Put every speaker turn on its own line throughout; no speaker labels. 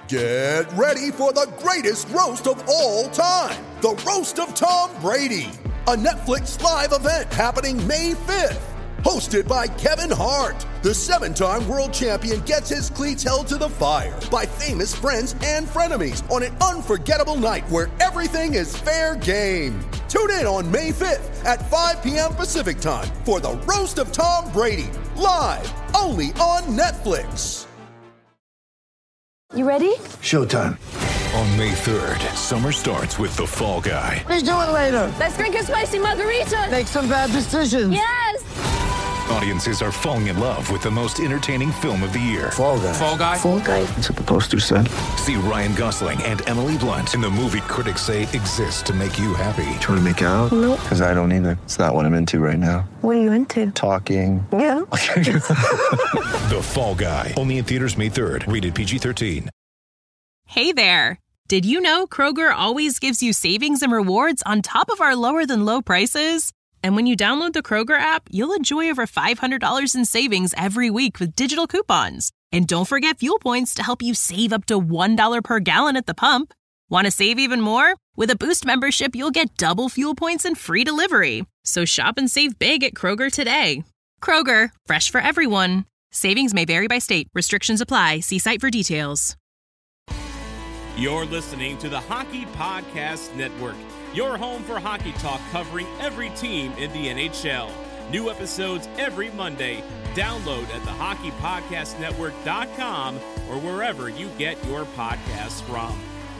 Get ready for the greatest roast of all time, the Roast of Tom Brady, a Netflix live event happening May 5th. Hosted by Kevin Hart, the 7-time world champion gets his cleats held to the fire by famous friends and frenemies on an unforgettable night where everything is fair game. Tune in on May 5th at 5 p.m. Pacific time for the Roast of Tom Brady, live only on Netflix.
You ready?
Showtime.
On May 3rd, summer starts with The Fall Guy.
Let's do it later.
Let's drink a spicy margarita.
Make some bad decisions.
Yes!
Audiences are falling in love with the most entertaining film of the year.
Fall Guy.
Fall Guy?
Fall Guy.
That's what the poster said.
See Ryan Gosling and Emily Blunt in the movie critics say exists to make you happy.
Trying to make it out?
Nope.
Because I don't either. It's not what I'm into right now.
What are you into?
Talking.
Yeah.
The Fall Guy. Only in theaters May 3rd. Rated PG-13.
Hey there. Did you know Kroger always gives you savings and rewards on top of our lower than low prices? And when you download the Kroger app, you'll enjoy over $500 in savings every week with digital coupons. And don't forget fuel points to help you save up to $1 per gallon at the pump. Want to save even more? With a Boost membership, you'll get double fuel points and free delivery. So shop and save big at Kroger today. Kroger, fresh for everyone. Savings may vary by state. Restrictions apply. See site for details.
You're listening to the Hockey Podcast Network, your home for hockey talk covering every team in the NHL. New episodes every Monday. Download at thehockeypodcastnetwork.com or wherever you get your podcasts from.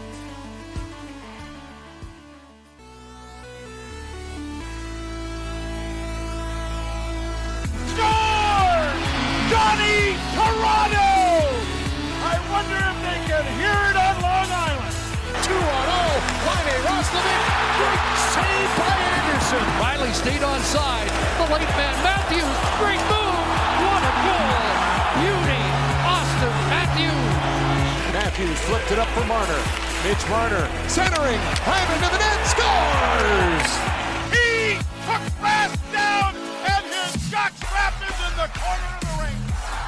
Score! Johnny Toronto! I wonder if they can hear it on Long Island. 2-0, Laine Roslovic, great save by Anderson. Riley stayed on side. The late man Matthews, great move. What a goal! Beauty, Austin Matthews. Matthews flipped it up for Marner. Mitch Marner centering, Hyman to the net, scores! He took fast down and his shot trapped into the corner of the ring.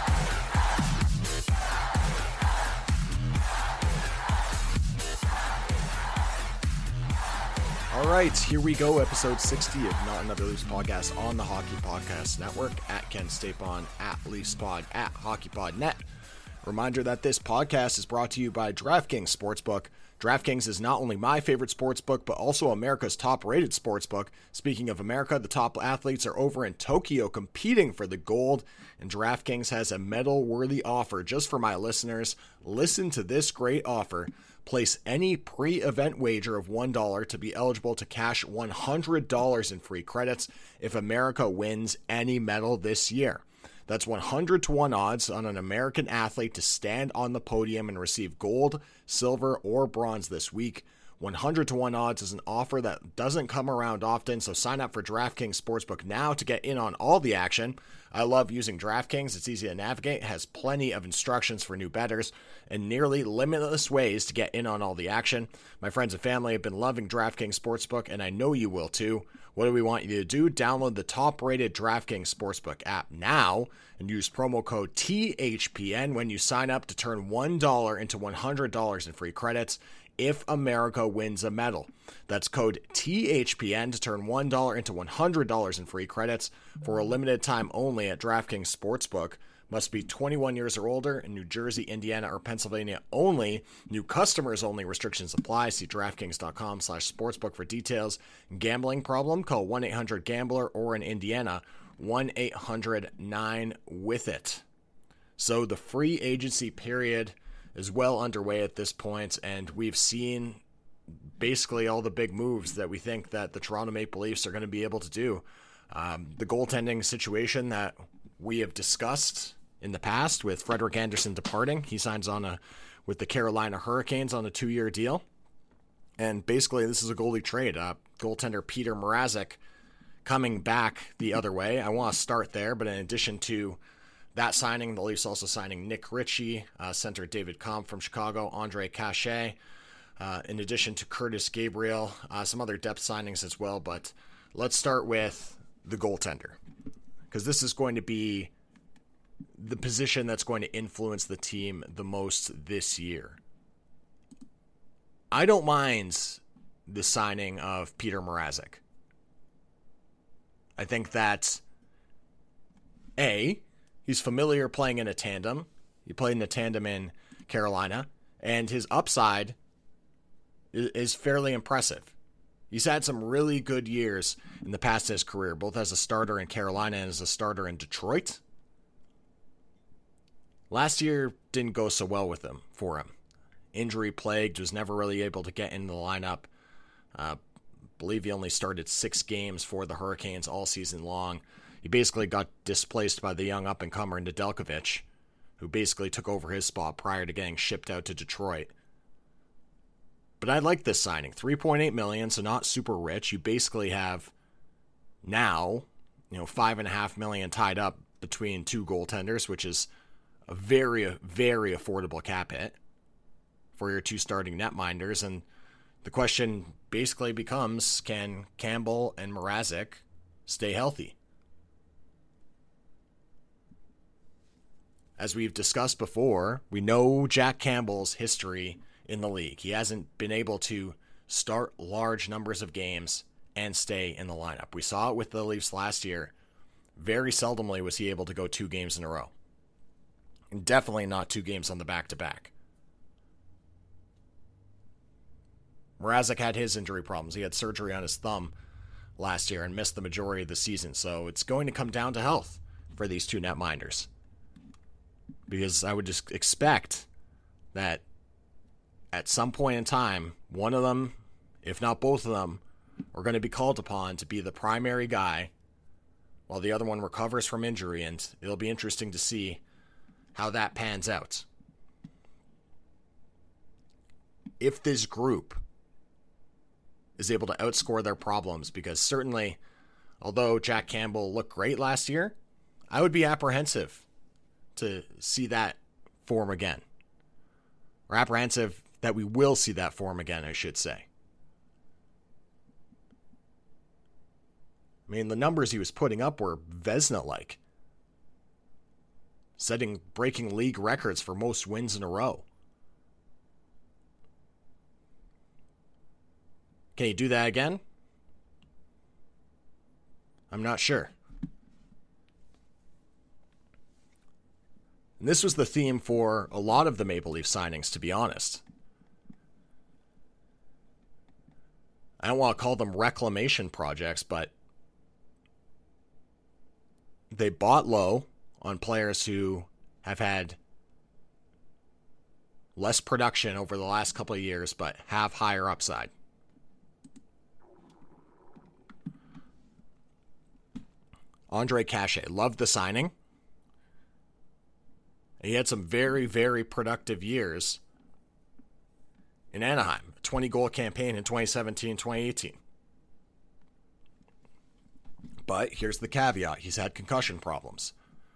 All right, here we go. Episode 60 of Not Another Leafs podcast on the Hockey Podcast Network. At Ken Stapon, at LeafsPod, at HockeyPodNet. Reminder that this podcast is brought to you by DraftKings Sportsbook. DraftKings is not only my favorite sportsbook, but also America's top-rated sportsbook. Speaking of America, the top athletes are over in Tokyo competing for the gold, and DraftKings has a medal-worthy offer just for my listeners. Listen to this great offer. Place any pre-event wager of $1 to be eligible to cash $100 in free credits if America wins any medal this year. That's 100-to-1 odds on an American athlete to stand on the podium and receive gold, silver, or bronze this week. 100-to-1 odds is an offer that doesn't come around often, so sign up for DraftKings Sportsbook now to get in on all the action. I love using DraftKings. It's easy to navigate, has plenty of instructions for new bettors, and nearly limitless ways to get in on all the action. My friends and family have been loving DraftKings Sportsbook, and I know you will too. What do we want you to do? Download the top-rated DraftKings Sportsbook app now and use promo code THPN when you sign up to turn $1 into $100 in free credits if America wins a medal. That's code THPN to turn $1 into $100 in free credits for a limited time only at DraftKings Sportsbook. Must be 21 years or older in New Jersey, Indiana, or Pennsylvania only. New customers only. Restrictions apply. See DraftKings.com/sportsbook for details. Gambling problem? Call 1-800-GAMBLER or in Indiana, 1-800-9-WITH-IT. So the free agency period is well underway at this point, and we've seen basically all the big moves that we think that the Toronto Maple Leafs are going to be able to do. The goaltending situation that we have discussed in the past with Frederik Andersen departing. He signs on with the Carolina Hurricanes on a 2-year deal. And basically this is a goalie trade. Goaltender Peter Mrazek coming back the other way. I want to start there, but in addition to that signing, the Leafs also signing Nick Ritchie, center David Kampf from Chicago, Andre Cachet, in addition to Curtis Gabriel, some other depth signings as well. But let's start with the goaltender, because this is going to be the position that's going to influence the team the most this year. I don't mind the signing of Peter Mrazek. I think that, he's familiar playing in a tandem. He played in a tandem in Carolina, and his upside is fairly impressive. He's had some really good years in the past in his career, both as a starter in Carolina and as a starter in Detroit. Last year didn't go so well for him. Injury plagued, was never really able to get in the lineup. Believe he only started 6 games for the Hurricanes all season long. He basically got displaced by the young up-and-comer Nedeljkovic, who basically took over his spot prior to getting shipped out to Detroit. But I like this signing. $3.8 million, so not super rich. You basically have now, $5.5 million tied up between 2 goaltenders, which is a very, very affordable cap hit for your 2 starting netminders. And the question basically becomes, can Campbell and Mrazek stay healthy? As we've discussed before, we know Jack Campbell's history in the league. He hasn't been able to start large numbers of games and stay in the lineup. We saw it with the Leafs last year. Very seldomly was he able to go 2 games in a row. And definitely not 2 games on the back-to-back. Mrazek had his injury problems. He had surgery on his thumb last year and missed the majority of the season. So it's going to come down to health for these 2 netminders. Because I would just expect that at some point in time, one of them, if not both of them, are going to be called upon to be the primary guy while the other one recovers from injury, and it'll be interesting to see how that pans out. If this group is able to outscore their problems, because certainly, although Jack Campbell looked great last year, I would be apprehensive to see that form again. Or apprehensive that we will see that form again, I should say. I mean, the numbers he was putting up were Vezina-like. Breaking league records for most wins in a row. Can he do that again? I'm not sure. And this was the theme for a lot of the Maple Leaf signings, to be honest. I don't want to call them reclamation projects, but they bought low on players who have had less production over the last couple of years, but have higher upside. Ondrej Kase, loved the signing. He had some very, very productive years in Anaheim. A 20-goal campaign in 2017-2018. But here's the caveat. He's had concussion problems.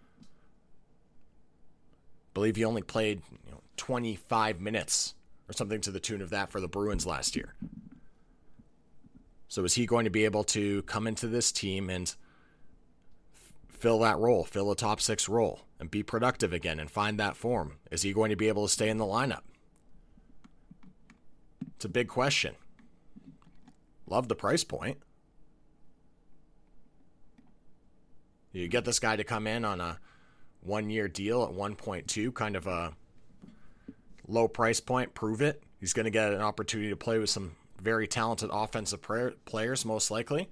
I believe he only played 25 minutes or something to the tune of that for the Bruins last year. So is he going to be able to come into this team and fill that role, fill a top 6 role, and be productive again and find that form? Is he going to be able to stay in the lineup? It's a big question. Love the price point. You get this guy to come in on a 1-year deal at 1.2, kind of a low price point, prove it. He's going to get an opportunity to play with some very talented offensive players, most likely.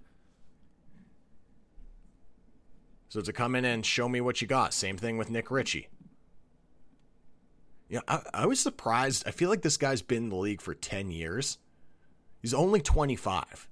So to come in and show me what you got. Same thing with Nick Ritchie. Yeah, I was surprised. I feel like this guy's been in the league for 10 years. He's only 25.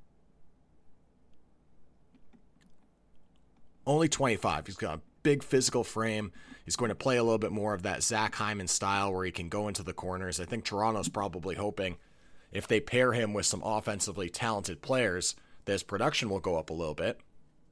Only 25. He's got a big physical frame. He's going to play a little bit more of that Zach Hyman style where he can go into the corners. I think Toronto's probably hoping if they pair him with some offensively talented players, that his production will go up a little bit.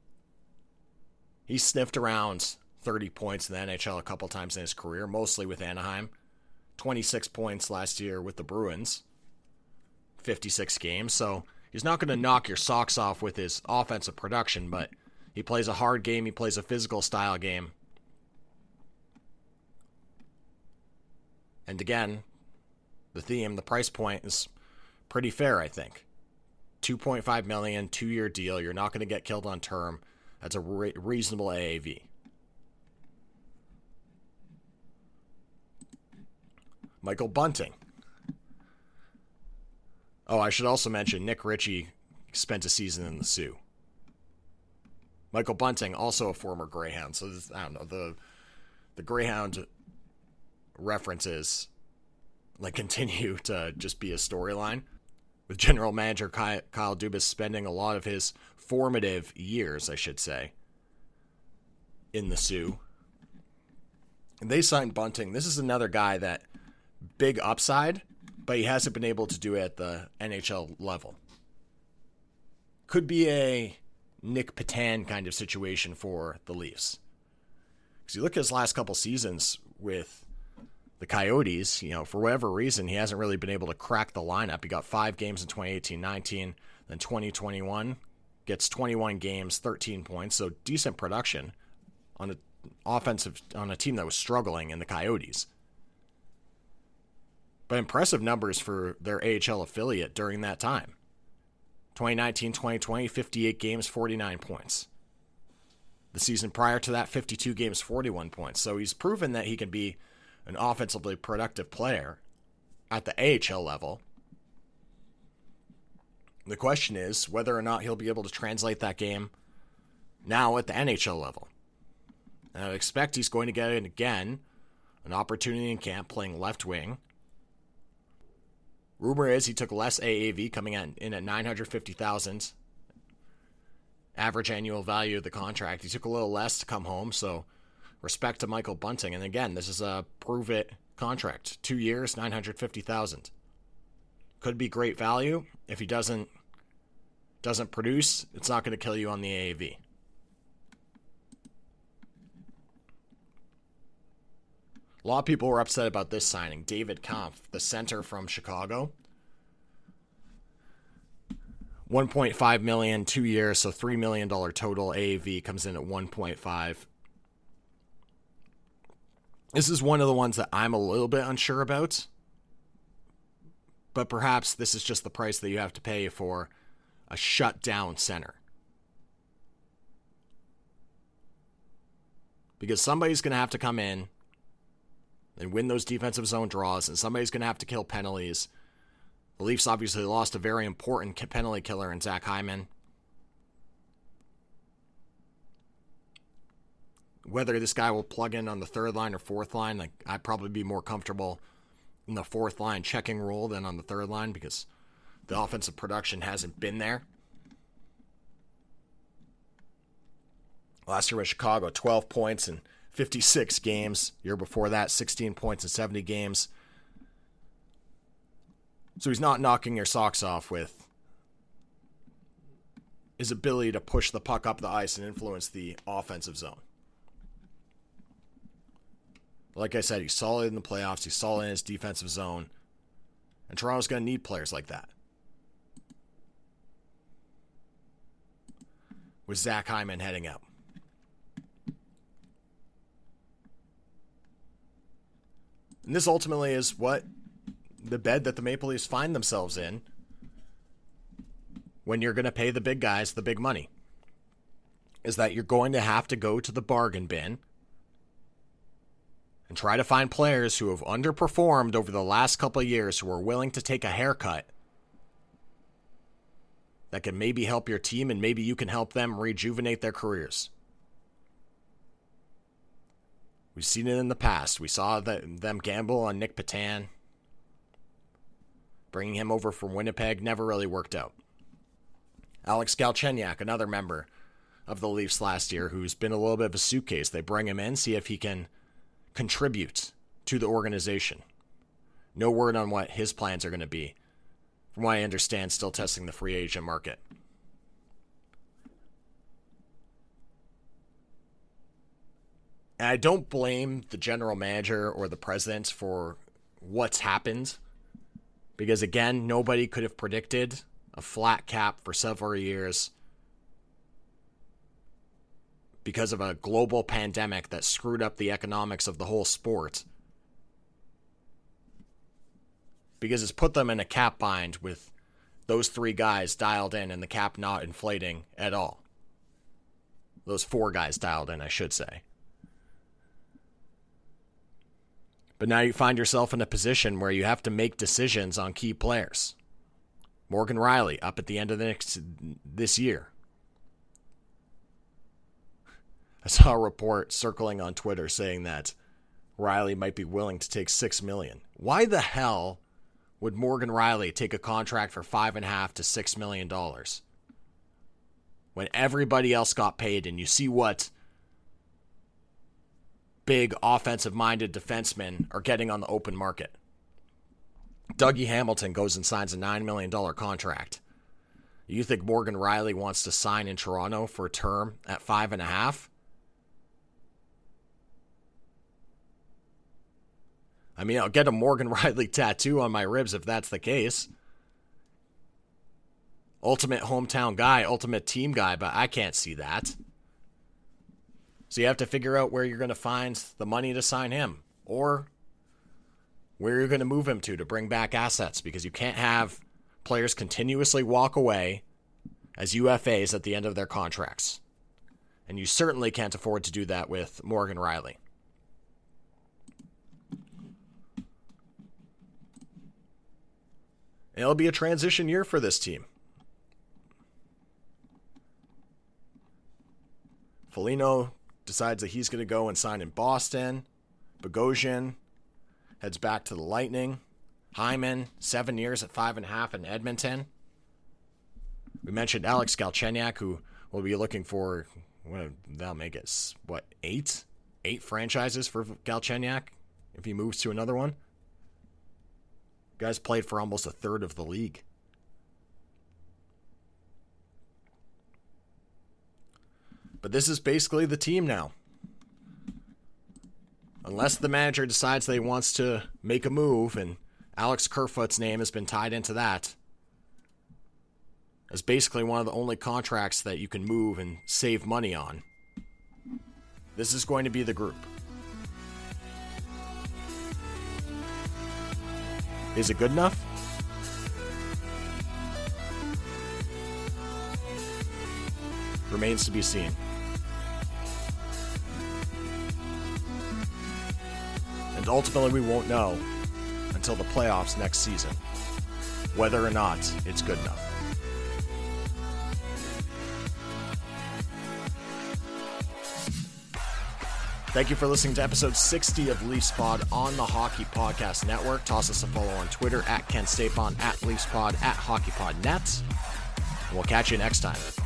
He sniffed around 30 points in the NHL a couple times in his career, mostly with Anaheim. 26 points last year with the Bruins. 56 games. So he's not going to knock your socks off with his offensive production, but he plays a hard game. He plays a physical style game. And again, the theme, the price point is pretty fair, I think. $2.5 million, 2-year deal. You're not going to get killed on term. That's a reasonable AAV. Michael Bunting. Oh, I should also mention Nick Ritchie spent a season in the Sioux. Michael Bunting, also a former Greyhound. So this, I don't know, the Greyhound references like continue to just be a storyline, with general manager Kyle Dubas spending a lot of his formative years, I should say, in the Sioux. And they signed Bunting. This is another guy that big upside, but he hasn't been able to do it at the NHL level. Could be a Nick Petan kind of situation for the Leafs. Because you look at his last couple seasons with the Coyotes, for whatever reason, he hasn't really been able to crack the lineup. He got 5 games in 2018-19, then 2021 gets 21 games, 13 points, so decent production on a team that was struggling in the Coyotes. But impressive numbers for their AHL affiliate during that time. 2019-2020, 58 games, 49 points. The season prior to that, 52 games, 41 points. So he's proven that he can be an offensively productive player at the AHL level. The question is whether or not he'll be able to translate that game now at the NHL level. And I expect he's going to get it again, an opportunity in camp playing left wing. Rumor is he took less AAV, coming in at $950,000 average annual value of the contract. He took a little less to come home, so respect to Michael Bunting. And again, this is a prove-it contract. 2 years, $950,000. Could be great value. If he doesn't produce, it's not going to kill you on the AAV. A lot of people were upset about this signing. David Kampf, the center from Chicago. $1.5 million, 2 years, so $3 million total. AAV comes in at 1.5. This is one of the ones that I'm a little bit unsure about. But perhaps this is just the price that you have to pay for a shutdown center. Because somebody's going to have to come in and win those defensive zone draws, and somebody's going to have to kill penalties. The Leafs obviously lost a very important penalty killer in Zach Hyman. Whether this guy will plug in on the third line or fourth line, I'd probably be more comfortable in the fourth line checking role than on the third line because the offensive production hasn't been there. Last year with Chicago, 12 points in 56 games. Year before that, 16 points in 70 games. So he's not knocking your socks off with his ability to push the puck up the ice and influence the offensive zone. Like I said, he's solid in the playoffs. He's solid in his defensive zone. And Toronto's going to need players like that. With Zach Hyman heading out. And this ultimately is what the bed that the Maple Leafs find themselves in when you're going to pay the big guys the big money. Is that you're going to have to go to the bargain bin and try to find players who have underperformed over the last couple of years who are willing to take a haircut that can maybe help your team and maybe you can help them rejuvenate their careers. We've seen it in the past. We saw them gamble on Nick Petan. Bringing him over from Winnipeg never really worked out. Alex Galchenyuk, another member of the Leafs last year, who's been a little bit of a suitcase. They bring him in, see if he can contribute to the organization. No word on what his plans are going to be. From what I understand, still testing the free agent market. And I don't blame the general manager or the president for what's happened. Because again, nobody could have predicted a flat cap for several years because of a global pandemic that screwed up the economics of the whole sport. Because it's put them in a cap bind with those 3 guys dialed in and the cap not inflating at all. Those 4 guys dialed in, I should say. But now you find yourself in a position where you have to make decisions on key players. Morgan Rielly up at the end of this year. I saw a report circling on Twitter saying that Rielly might be willing to take $6 million. Why the hell would Morgan Rielly take a contract for $5.5 to $6 million when everybody else got paid? And you see what big offensive-minded defensemen are getting on the open market. Dougie Hamilton goes and signs a $9 million contract. You think Morgan Rielly wants to sign in Toronto for a term at $5.5? I mean, I'll get a Morgan Rielly tattoo on my ribs if that's the case. Ultimate hometown guy, ultimate team guy, but I can't see that. So you have to figure out where you're going to find the money to sign him, or where you're going to move him to bring back assets, because you can't have players continuously walk away as UFAs at the end of their contracts. And you certainly can't afford to do that with Morgan Rielly. It'll be a transition year for this team. Foligno decides that he's going to go and sign in Boston. Bogosian heads back to the Lightning. Hyman, 7 years at $5.5 in Edmonton. We mentioned Alex Galchenyuk, who will be looking for, that'll make it, 8? 8 franchises for Galchenyuk if he moves to another one. Guys played for almost a third of the league. But this is basically the team now. Unless the manager decides that he wants to make a move, and Alex Kerfoot's name has been tied into that, as basically one of the only contracts that you can move and save money on. This is going to be the group. Is it good enough? Remains to be seen. And ultimately we won't know until the playoffs next season whether or not it's good enough. Thank you for listening to episode 60 of Leafs Pod on the Hockey Podcast Network. Toss us a follow on Twitter at Ken Stapon, at LeafsPod, at HockeyPodNet. And we'll catch you next time.